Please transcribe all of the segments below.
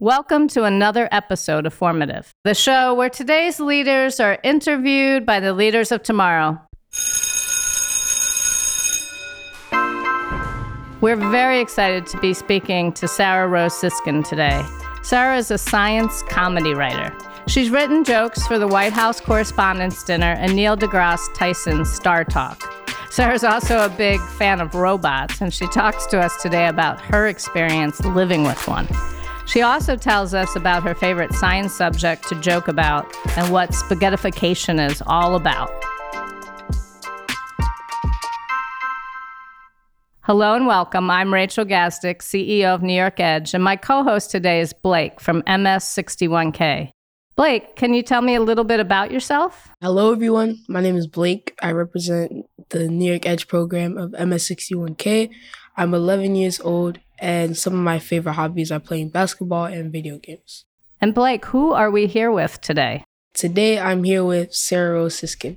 Welcome to another episode of Formative, the show where today's leaders are interviewed by the leaders of tomorrow. We're very excited to be speaking to Sarah Rose Siskin today. Sarah is a science comedy writer. She's written jokes for the White House Correspondents' Dinner and Neil deGrasse Tyson's Star Talk. Sarah's also a big fan of robots, and she talks to us today about her experience living with one. She also tells us about her favorite science subject to joke about and what spaghettification is all about. Hello and welcome. I'm Rachel Gazdick, CEO of New York Edge, and my co-host today is Blake from MS61K. Blake, can you tell me a little bit about yourself? Hello, everyone. My name is Blake. I represent the New York Edge program of MS61K. I'm 11 years old, and some of my favorite hobbies are playing basketball and video games. And Blake, who are we here with today? Today, I'm here with Sarah Rose Siskin.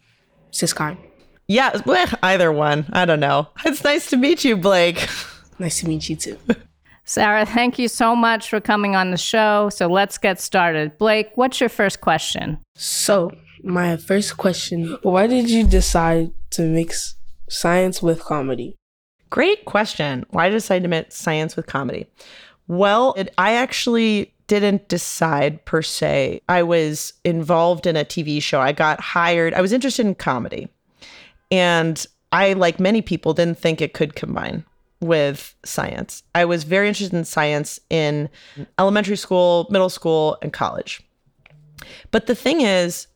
Yeah, either one. I don't know. It's nice to meet you, Blake. Nice to meet you, too. Sarah, thank you so much for coming on the show. So let's get started. Blake, what's your first question? So, my first question, why did you decide to mix science with comedy? Great question. Why did I decide to mix science with comedy? Well, I actually didn't decide per se. I was involved in a TV show. I got hired. I was interested in comedy. And I, like many people, didn't think it could combine with science. I was very interested in science in elementary school, middle school, and college. But the thing is,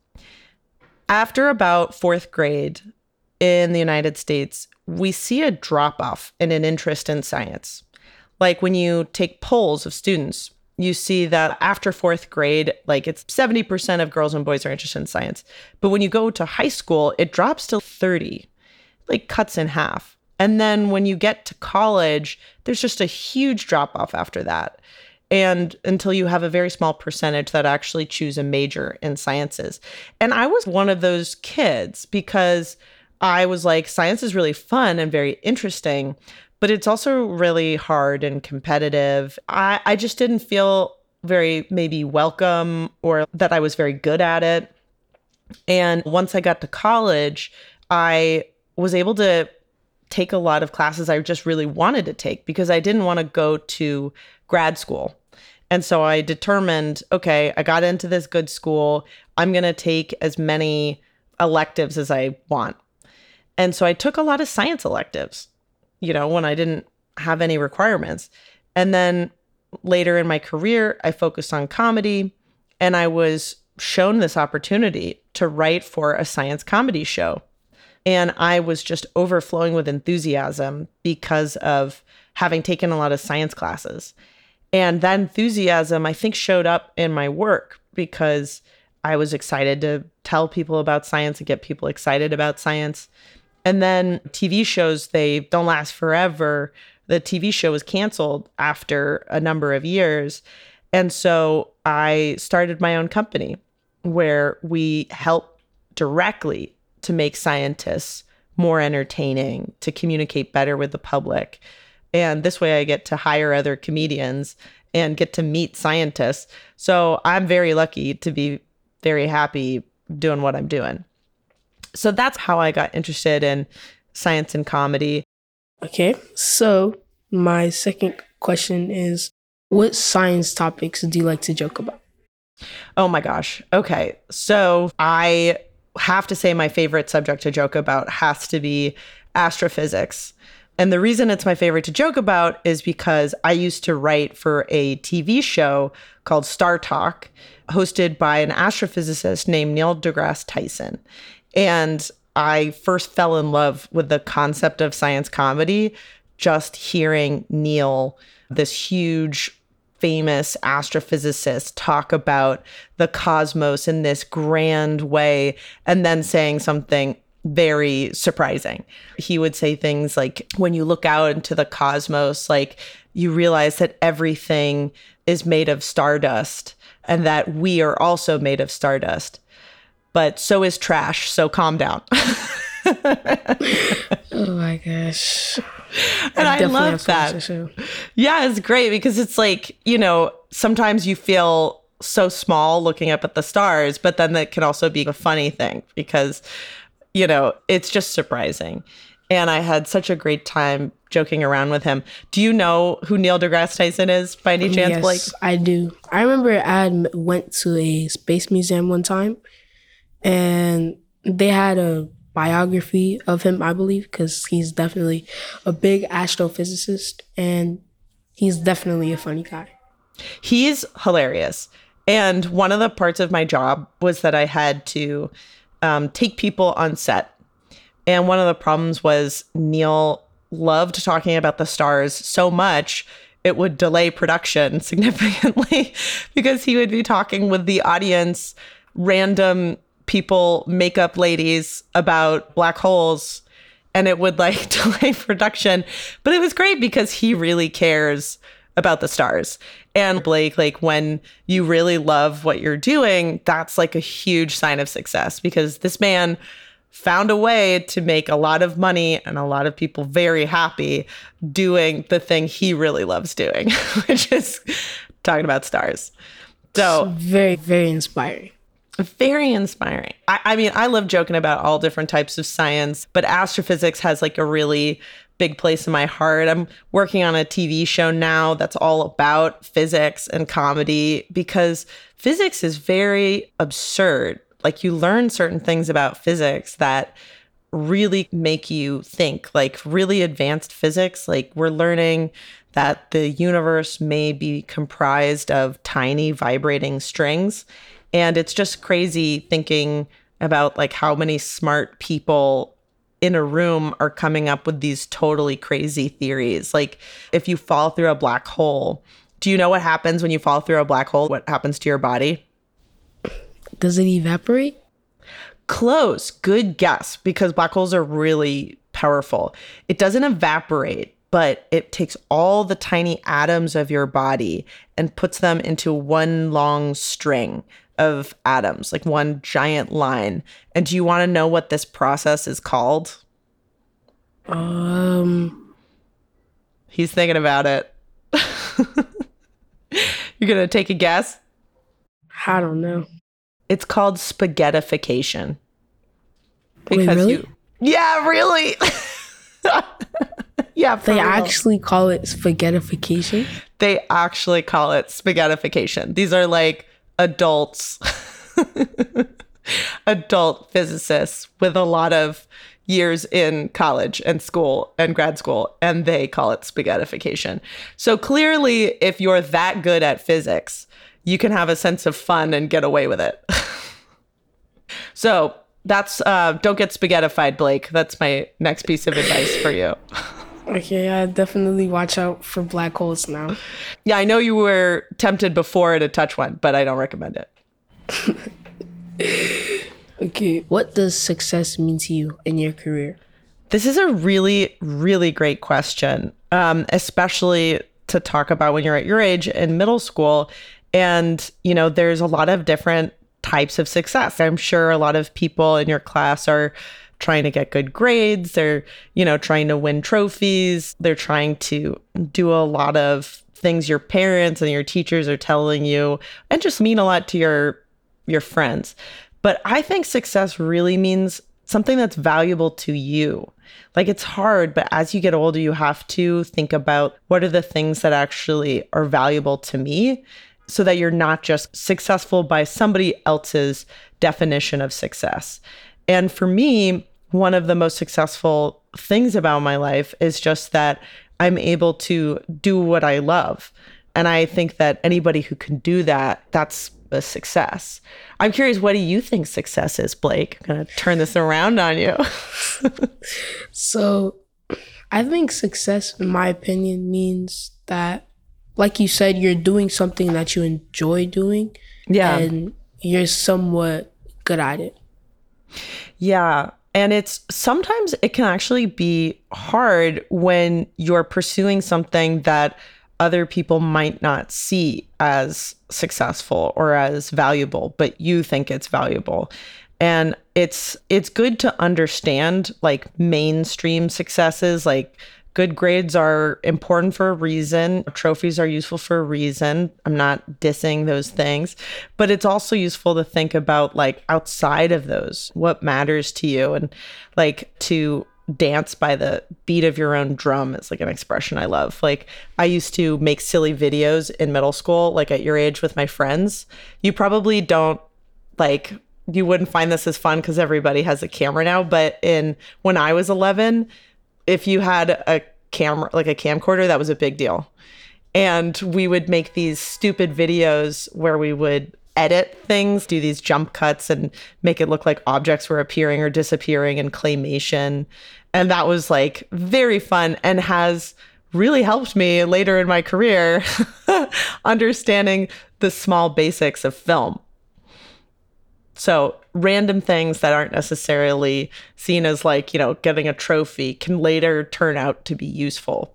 after about fourth grade in the United States, we see a drop-off in an interest in science. Like when you take polls of students, you see that after fourth grade, like it's 70% of girls and boys are interested in science. But when you go to high school, it drops to 30, like cuts in half. And then when you get to college, there's just a huge drop-off after that. And until you have a very small percentage that actually choose a major in sciences. And I was one of those kids because I was like, science is really fun and very interesting, but it's also really hard and competitive. I just didn't feel very maybe welcome or that I was very good at it. And once I got to college, I was able to take a lot of classes I just really wanted to take because I didn't want to go to grad school. And so I determined, okay, I got into this good school. I'm going to take as many electives as I want. And so I took a lot of science electives, when I didn't have any requirements. And then later in my career, I focused on comedy, and I was shown this opportunity to write for a science comedy show. And I was just overflowing with enthusiasm because of having taken a lot of science classes. And that enthusiasm, I think, showed up in my work because I was excited to tell people about science and get people excited about science. And then TV shows, they don't last forever. The TV show was canceled after a number of years. And so I started my own company where we help directly to make scientists more entertaining, to communicate better with the public. And this way I get to hire other comedians and get to meet scientists. So I'm very lucky to be very happy doing what I'm doing. So that's how I got interested in science and comedy. Okay, so my second question is, what science topics do you like to joke about? Oh my gosh. Okay, so I have to say my favorite subject to joke about has to be astrophysics. And the reason it's my favorite to joke about is because I used to write for a TV show called Star Talk, hosted by an astrophysicist named Neil deGrasse Tyson. And I first fell in love with the concept of science comedy, just hearing Neil, this huge, famous astrophysicist, talk about the cosmos in this grand way, and then saying something very surprising. He would say things like, when you look out into the cosmos, like you realize that everything is made of stardust and that we are also made of stardust. But so is trash, so calm down. Oh my gosh. And I definitely love have to watch the that. show. Yeah, it's great because it's like, sometimes you feel so small looking up at the stars, but then that can also be a funny thing because, it's just surprising. And I had such a great time joking around with him. Do you know who Neil deGrasse Tyson is by any chance, Blake? Yes, I do. I remember I went to a space museum one time, and they had a biography of him, I believe, because he's definitely a big astrophysicist, and he's definitely a funny guy. He's hilarious. And one of the parts of my job was that I had to take people on set. And one of the problems was Neil loved talking about the stars so much it would delay production significantly because he would be talking with the audience, random people, makeup ladies about black holes, and it would delay production. But it was great because he really cares about the stars. And Blake, when you really love what you're doing, that's a huge sign of success because this man found a way to make a lot of money and a lot of people very happy doing the thing he really loves doing, which is talking about stars. So very, very inspiring. Very inspiring. I mean, I love joking about all different types of science, but astrophysics has a really big place in my heart. I'm working on a TV show now that's all about physics and comedy because physics is very absurd. You learn certain things about physics that really make you think, really advanced physics. We're learning that the universe may be comprised of tiny vibrating strings. And it's just crazy thinking about how many smart people in a room are coming up with these totally crazy theories. If you fall through a black hole, do you know what happens when you fall through a black hole? What happens to your body? Does it evaporate? Close. Good guess, because black holes are really powerful. It doesn't evaporate, but it takes all the tiny atoms of your body and puts them into one long string of atoms, one giant line. And do you want to know what this process is called? He's thinking about it. You're going to take a guess? I don't know. It's called spaghettification. Wait, really? Yeah, really? Yeah, they actually call it spaghettification? They actually call it spaghettification. These are adults, adult physicists with a lot of years in college and school and grad school, and they call it spaghettification. So clearly, if you're that good at physics, you can have a sense of fun and get away with it. So that's, don't get spaghettified, Blake. That's my next piece of advice for you. Okay, I definitely watch out for black holes now. Yeah, I know you were tempted before to touch one, but I don't recommend it. Okay, what does success mean to you in your career? This is a really, really great question, especially to talk about when you're at your age in middle school. And, there's a lot of different types of success. I'm sure a lot of people in your class are trying to get good grades. They're, trying to win trophies. They're trying to do a lot of things your parents and your teachers are telling you and just mean a lot to your friends. But I think success really means something that's valuable to you. It's hard, but as you get older, you have to think about what are the things that actually are valuable to me so that you're not just successful by somebody else's definition of success. And for me, one of the most successful things about my life is just that I'm able to do what I love. And I think that anybody who can do that, that's a success. I'm curious, what do you think success is, Blake? I'm going to turn this around on you. So I think success, in my opinion, means that, like you said, you're doing something that you enjoy doing. Yeah. And you're somewhat good at it. Yeah. And sometimes it can actually be hard when you're pursuing something that other people might not see as successful or as valuable, but you think it's valuable. And it's good to understand mainstream successes, like Good grades are important for a reason. Trophies are useful for a reason. I'm not dissing those things, but it's also useful to think about like outside of those, what matters to you, and like to dance by the beat of your own drum is like an expression I love. Like I used to make silly videos in middle school, like at your age with my friends. You probably don't like, you wouldn't find this as fun because everybody has a camera now, but when I was 11, if you had a camera, like a camcorder, that was a big deal. And we would make these stupid videos where we would edit things, do these jump cuts and make it look like objects were appearing or disappearing in claymation. And that was like very fun and has really helped me later in my career understanding the small basics of film. So random things that aren't necessarily seen as like, getting a trophy can later turn out to be useful.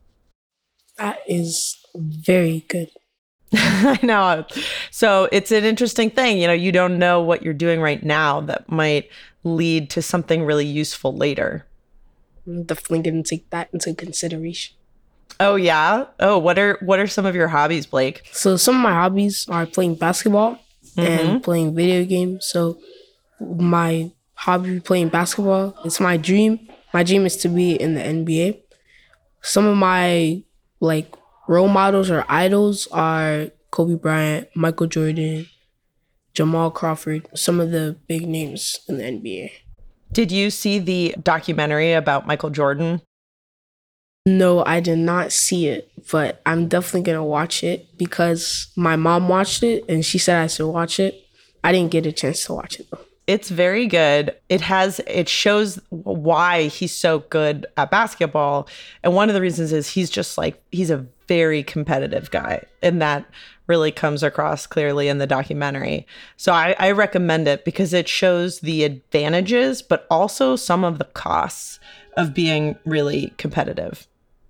That is very good. I know. So it's an interesting thing. You don't know what you're doing right now that might lead to something really useful later. I'm definitely going to take that into consideration. Oh, yeah? Oh, what are some of your hobbies, Blake? So some of my hobbies are playing basketball and playing video games. So my hobby playing basketball, it's my dream. My dream is to be in the NBA. Some of my like role models or idols are Kobe Bryant, Michael Jordan, Jamal Crawford, some of the big names in the NBA. Did you see the documentary about Michael Jordan? No, I did not see it, but I'm definitely going to watch it because my mom watched it and she said I should watch it. I didn't get a chance to watch it though. It's very good. It shows why he's so good at basketball. And one of the reasons is he's a very competitive guy. And that really comes across clearly in the documentary. So I recommend it because it shows the advantages, but also some of the costs of being really competitive.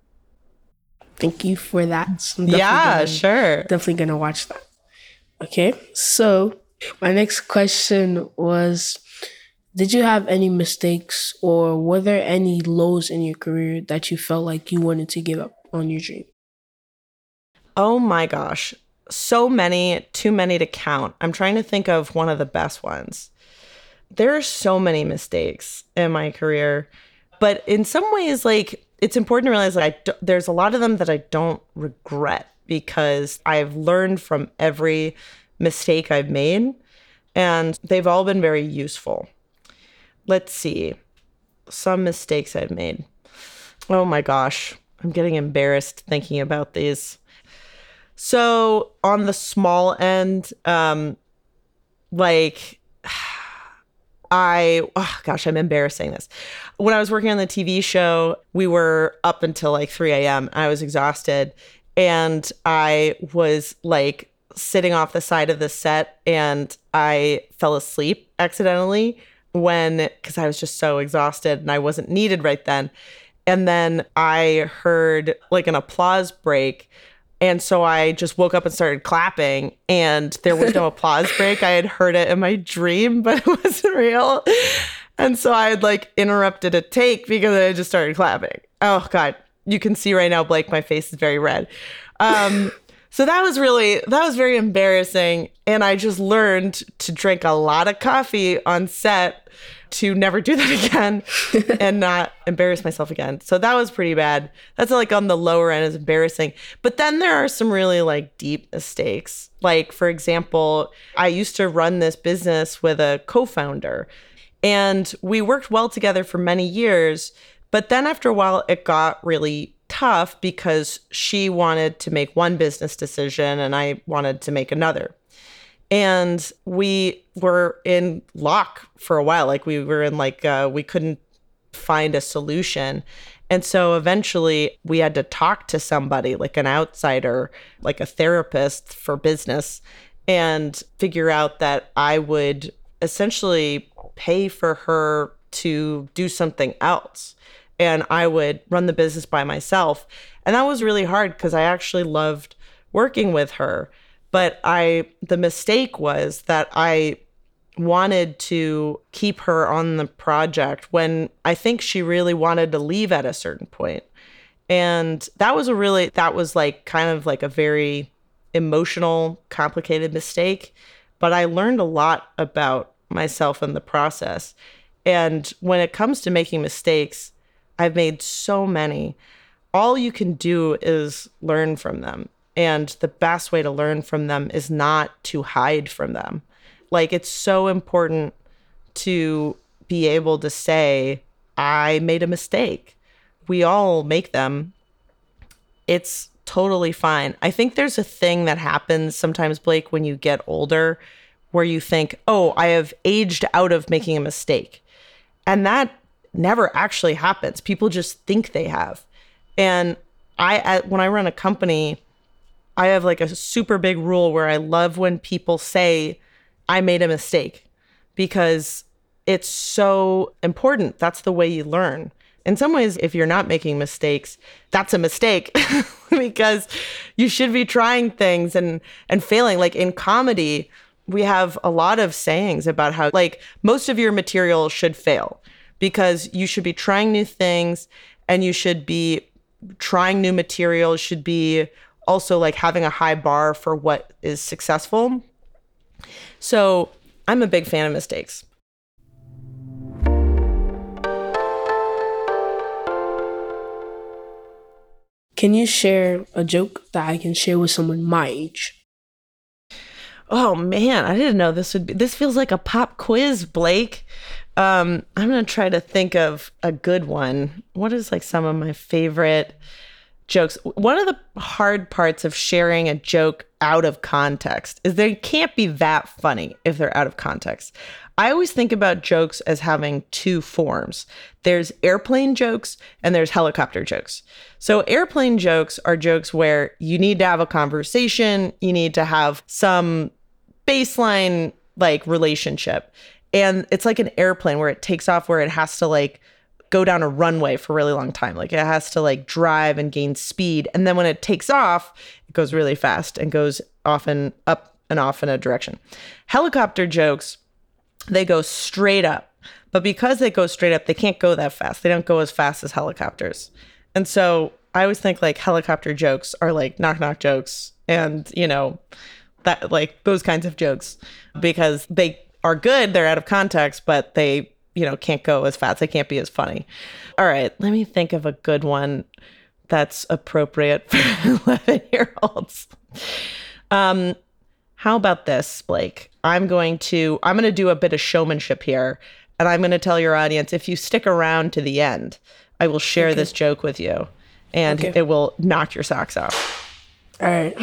Thank you for that. Sure. Definitely going to watch that. Okay, so my next question was, did you have any mistakes or were there any lows in your career that you felt like you wanted to give up on your dream? Oh my gosh. So many, too many to count. I'm trying to think of one of the best ones. There are so many mistakes in my career, but in some ways, like, it's important to realize that there's a lot of them that I don't regret because I've learned from every mistake I've made, and they've all been very useful. Let's see. Some mistakes I've made. Oh my gosh. I'm getting embarrassed thinking about these. So on the small end, I'm embarrassing this. When I was working on the TV show, we were up until like 3 a.m. I was exhausted and I was like sitting off the side of the set and I fell asleep accidentally because I was just so exhausted and I wasn't needed right then. And then I heard like an applause break. And so I just woke up and started clapping and there was no applause break. I had heard it in my dream, but it wasn't real. And so I had like interrupted a take because I just started clapping. Oh God, you can see right now, Blake, my face is very red. So that was very embarrassing. And I just learned to drink a lot of coffee on set to never do that again and not embarrass myself again. So that was pretty bad. That's like on the lower end is embarrassing. But then there are some really like deep mistakes. Like, for example, I used to run this business with a co-founder and we worked well together for many years. But then after a while, it got really tough because she wanted to make one business decision and I wanted to make another. And we were in lock for a while. Like we were in we couldn't find a solution. And so eventually we had to talk to somebody like an outsider, like a therapist for business, and figure out that I would essentially pay for her to do something else. And I would run the business by myself. And that was really hard because I actually loved working with her. But the mistake was that I wanted to keep her on the project when I think she really wanted to leave at a certain point. And that was like kind of like a very emotional, complicated mistake. But I learned a lot about myself in the process. And when it comes to making mistakes, I've made so many. All you can do is learn from them. And the best way to learn from them is not to hide from them. Like, it's so important to be able to say, I made a mistake. We all make them. It's totally fine. I think there's a thing that happens sometimes, Blake, when you get older, where you think, oh, I have aged out of making a mistake. And that never actually happens. People just think they have. And when I run a company, I have like a super big rule where I love when people say, I made a mistake, because it's so important. That's the way you learn. In some ways, if you're not making mistakes, that's a mistake because you should be trying things and failing. Like in comedy, we have a lot of sayings about how like most of your material should fail because you should be trying new things and you should be trying new material, should be also like having a high bar for what is successful. So I'm a big fan of mistakes. Can you share a joke that I can share with someone my age? Oh man, I didn't know this feels like a pop quiz, Blake. I'm going to try to think of a good one. What is like some of my favorite jokes? One of the hard parts of sharing a joke out of context is they can't be that funny if they're out of context. I always think about jokes as having two forms. There's airplane jokes and there's helicopter jokes. So airplane jokes are jokes where you need to have a conversation, you need to have some baseline like relationship. And it's like an airplane where it takes off, where it has to like go down a runway for a really long time. Like it has to like drive and gain speed. And then when it takes off, it goes really fast and goes often up and off in a direction. Helicopter jokes, they go straight up. But because they go straight up, they can't go that fast. They don't go as fast as helicopters. And so I always think like helicopter jokes are like knock knock jokes and, you know, that like those kinds of jokes, because they are good, they're out of context, but they, you know, can't go as fast. They can't be as funny. All right, let me think of a good one that's appropriate for 11-year-olds. How about this, Blake? I'm going to do a bit of showmanship here, and I'm going to tell your audience, if you stick around to the end, I will share this joke with you, and it will knock your socks off. All right.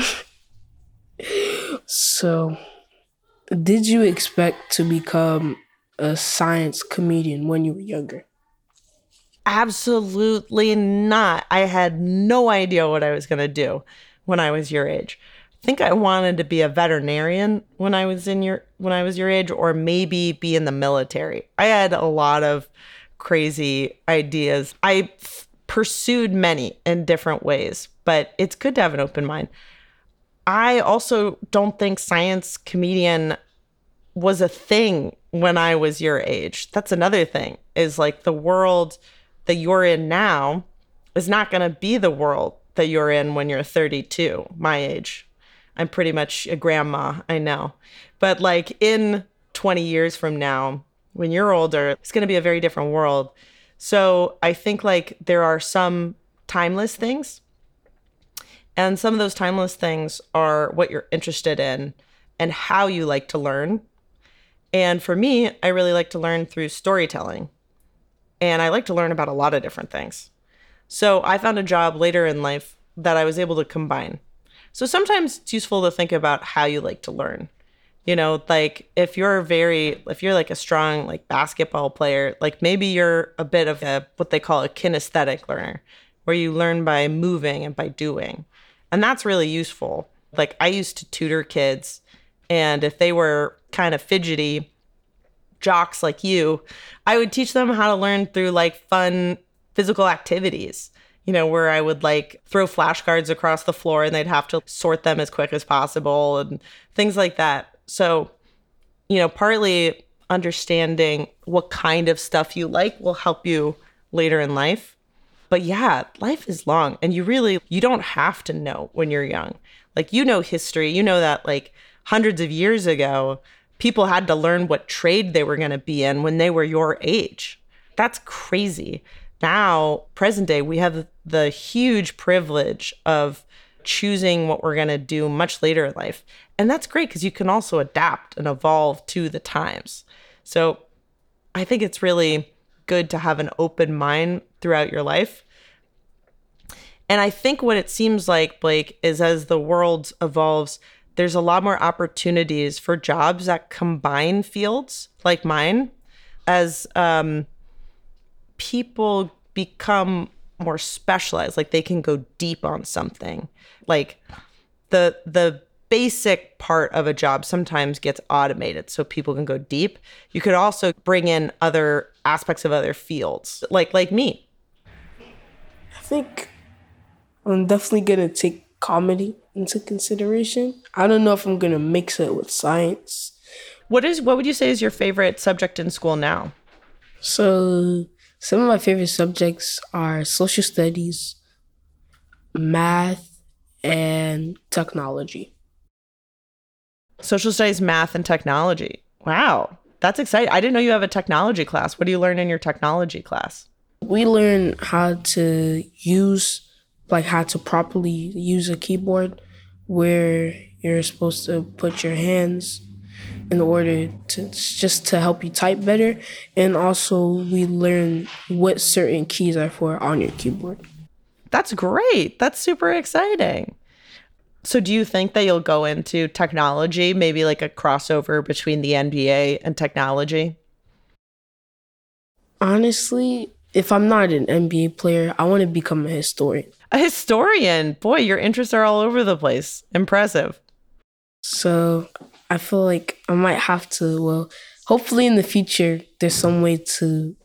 So, did you expect to become a science comedian when you were younger? Absolutely not. I had no idea what I was going to do when I was your age. I think I wanted to be a veterinarian when I was your age, or maybe be in the military. I had a lot of crazy ideas. I pursued many in different ways, but it's good to have an open mind. I also don't think science comedian was a thing when I was your age. That's another thing, is like the world that you're in now is not going to be the world that you're in when you're 32, my age. I'm pretty much a grandma, I know. But like in 20 years from now, when you're older, it's going to be a very different world. So I think like there are some timeless things. And some of those timeless things are what you're interested in and how you like to learn. And for me, I really like to learn through storytelling. And I like to learn about a lot of different things. So I found a job later in life that I was able to combine. So sometimes it's useful to think about how you like to learn. You know, like if you're like a strong like basketball player, like maybe you're a bit of what they call a kinesthetic learner, where you learn by moving and by doing. And that's really useful. Like I used to tutor kids, and if they were kind of fidgety jocks like you, I would teach them how to learn through like fun physical activities, you know, where I would like throw flashcards across the floor and they'd have to sort them as quick as possible and things like that. So, you know, partly understanding what kind of stuff you like will help you later in life. But yeah, life is long and you don't have to know when you're young. Like, you know, history, you know that like hundreds of years ago, people had to learn what trade they were going to be in when they were your age. That's crazy. Now, present day, we have the huge privilege of choosing what we're going to do much later in life. And that's great because you can also adapt and evolve to the times. So I think it's really good to have an open mind throughout your life. And I think what it seems like, Blake, is as the world evolves, there's a lot more opportunities for jobs that combine fields like mine as people become more specialized, like they can go deep on something. Like the basic part of a job sometimes gets automated so people can go deep. You could also bring in other aspects of other fields, like me. I think I'm definitely gonna take comedy into consideration. I don't know if I'm gonna mix it with science. What would you say is your favorite subject in school now? So some of my favorite subjects are social studies, math, and technology. Social studies, math, and technology. Wow, that's exciting. I didn't know you have a technology class. What do you learn in your technology class? We learn how to properly use a keyboard, where you're supposed to put your hands in order to help you type better. And also we learn what certain keys are for on your keyboard. That's great. That's super exciting. So do you think that you'll go into technology, maybe like a crossover between the NBA and technology? Honestly, if I'm not an NBA player, I want to become a historian. A historian. Boy, your interests are all over the place. Impressive. So I feel like I might have to, hopefully in the future, there's some way to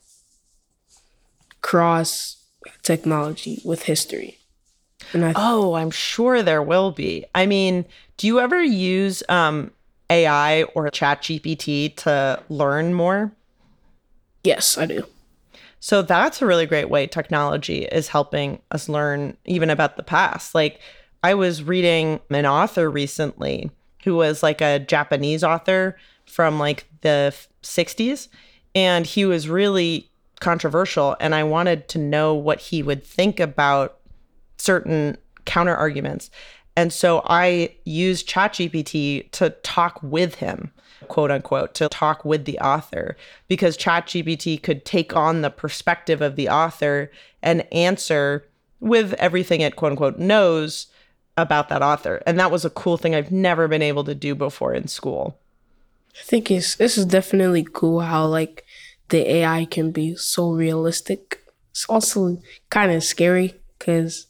cross technology with history. I'm sure there will be. I mean, do you ever use AI or ChatGPT to learn more? Yes, I do. So that's a really great way technology is helping us learn even about the past. Like, I was reading an author recently who was like a Japanese author from like the 60s, and he was really controversial, and I wanted to know what he would think about certain counter arguments. And so I used ChatGPT to talk with him, quote unquote, to talk with the author, because ChatGPT could take on the perspective of the author and answer with everything it, quote unquote, knows about that author. And that was a cool thing I've never been able to do before in school. I think this is definitely cool how like the AI can be so realistic. It's also kind of scary because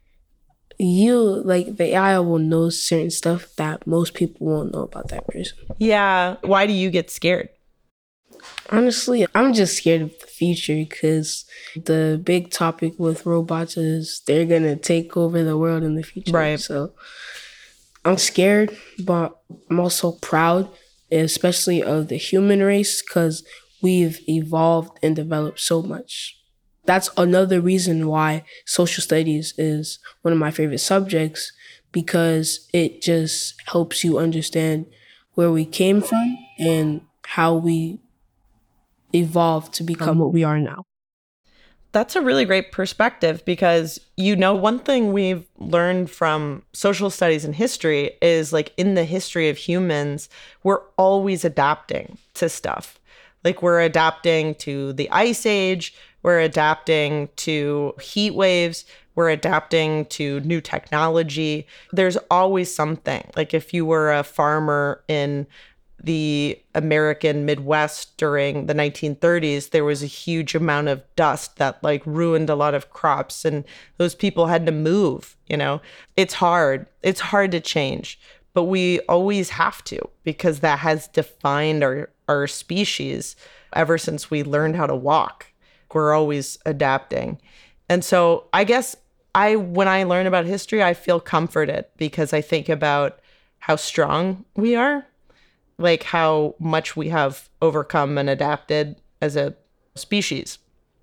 the AI will know certain stuff that most people won't know about that person. Yeah. Why do you get scared? Honestly, I'm just scared of the future because the big topic with robots is they're going to take over the world in the future. Right. So I'm scared, but I'm also proud, especially of the human race, because we've evolved and developed so much. That's another reason why social studies is one of my favorite subjects, because it just helps you understand where we came from and how we evolved to become what we are now. That's a really great perspective because, one thing we've learned from social studies and history is like in the history of humans, we're always adapting to stuff. Like we're adapting to the ice age, we're adapting to heat waves, we're adapting to new technology. There's always something. Like if you were a farmer in the American Midwest during the 1930s, there was a huge amount of dust that like ruined a lot of crops, and those people had to move. It's hard. It's hard to change, but we always have to, because that has defined our species ever since we learned how to walk. We're always adapting. And so I guess when I learn about history, I feel comforted because I think about how strong we are, like how much we have overcome and adapted as a species.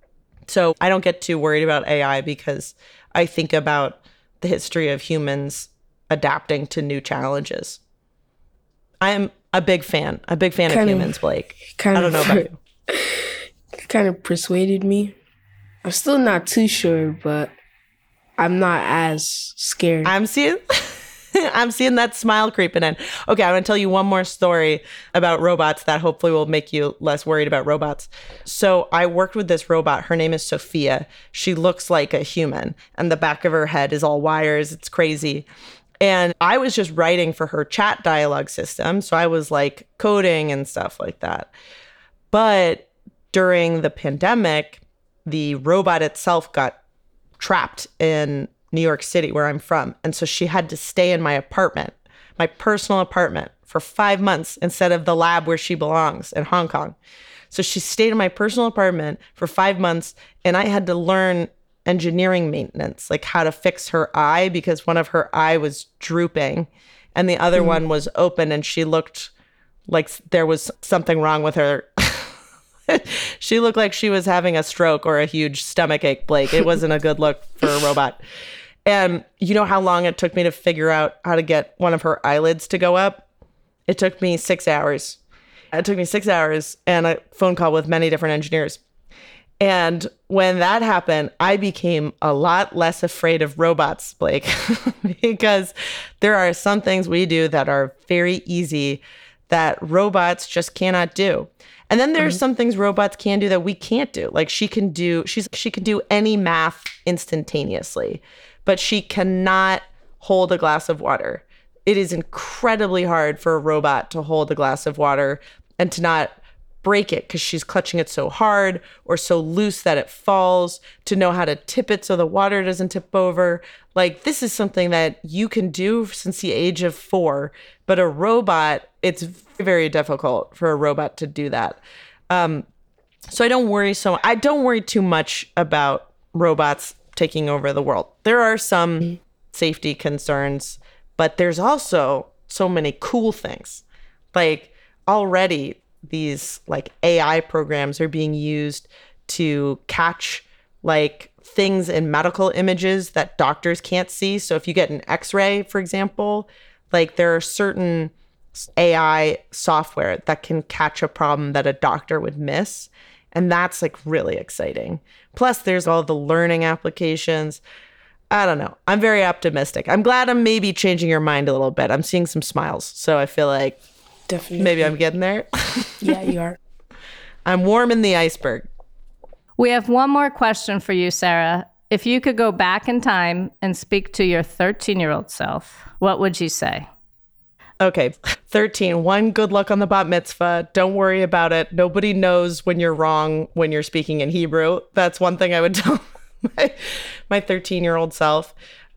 So I don't get too worried about AI because I think about the history of humans adapting to new challenges. I am a big fan of humans, Blake. I don't know about you. Kind of persuaded me. I'm still not too sure, but I'm not as scared. I'm seeing that smile creeping in. Okay, I'm going to tell you one more story about robots that hopefully will make you less worried about robots. So I worked with this robot. Her name is Sophia. She looks like a human, and the back of her head is all wires. It's crazy. And I was just writing for her chat dialogue system. So I was like coding and stuff like that. But during the pandemic, the robot itself got trapped in New York City, where I'm from. And so she had to stay in my apartment, my personal apartment, for 5 months instead of the lab where she belongs in Hong Kong. So she stayed in my personal apartment for 5 months, and I had to learn engineering maintenance, like how to fix her eye, because one of her eye was drooping and the other one was open, and she looked like there was something wrong with her. She looked like she was having a stroke or a huge stomach ache, Blake. It wasn't a good look for a robot. And you know how long it took me to figure out how to get one of her eyelids to go up? It took me 6 hours. It took me 6 hours and a phone call with many different engineers. And when that happened, I became a lot less afraid of robots, Blake, because there are some things we do that are very easy that robots just cannot do. And then there's some things robots can do that we can't do. Like she can do any math instantaneously, but she cannot hold a glass of water. It is incredibly hard for a robot to hold a glass of water and to not break it because she's clutching it so hard or so loose that it falls, to know how to tip it so the water doesn't tip over. Like, this is something that you can do since the age of 4, but a robot, it's very difficult for a robot to do that. So I don't worry too much about robots taking over the world. There are some safety concerns, but there's also so many cool things. Like, already these like AI programs are being used to catch like things in medical images that doctors can't see. So if you get an X-ray, for example, like there are certain AI software that can catch a problem that a doctor would miss. And that's like really exciting. Plus there's all the learning applications. I don't know. I'm very optimistic. I'm glad I'm maybe changing your mind a little bit. I'm seeing some smiles. So I feel like definitely maybe I'm getting there. Yeah, you are. I'm warming the iceberg. We have one more question for you, Sarah. If you could go back in time and speak to your 13-year-old self, what would you say? Okay, 13. 1, good luck on the bat mitzvah. Don't worry about it. Nobody knows when you're wrong when you're speaking in Hebrew. That's one thing I would tell my 13-year-old self.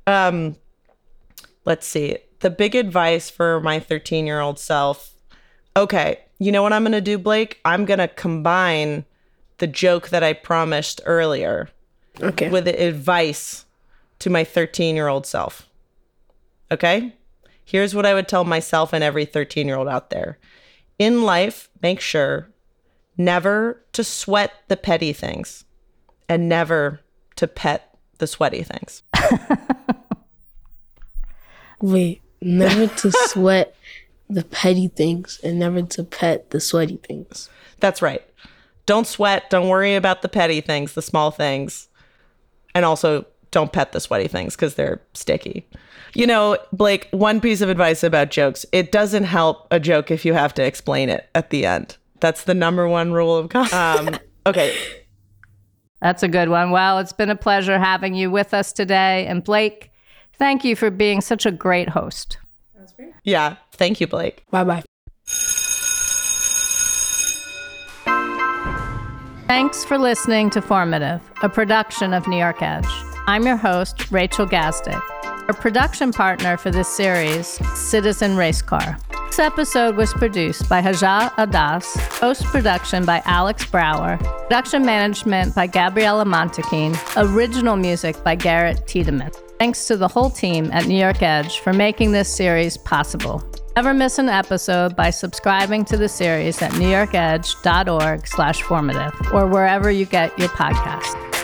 Let's see. The big advice for my 13-year-old self. Okay, you know what I'm going to do, Blake? I'm going to combine the joke that I promised earlier with the advice to my 13-year-old self. Okay? Here's what I would tell myself and every 13-year-old out there. In life, make sure never to sweat the petty things and never to pet the sweaty things. Wait, never to sweat the petty things and never to pet the sweaty things. That's right. Don't sweat. Don't worry about the petty things, the small things. And also don't pet the sweaty things because they're sticky. You know, Blake, one piece of advice about jokes. It doesn't help a joke if you have to explain it at the end. That's the number one rule of comedy. Okay. That's a good one. Well, it's been a pleasure having you with us today. And Blake, thank you for being such a great host. That's great. Yeah. Thank you, Blake. Bye-bye. Thanks for listening to Formative, a production of New York Edge. I'm your host, Rachel Gazdick. Our production partner for this series, Citizen Racecar. This episode was produced by Haja Adas, post-production by Alex Brower, production management by Gabriella Montequin, original music by Garrett Tiedemann. Thanks to the whole team at New York Edge for making this series possible. Never miss an episode by subscribing to the series at newyorkedge.org/formative or wherever you get your podcasts.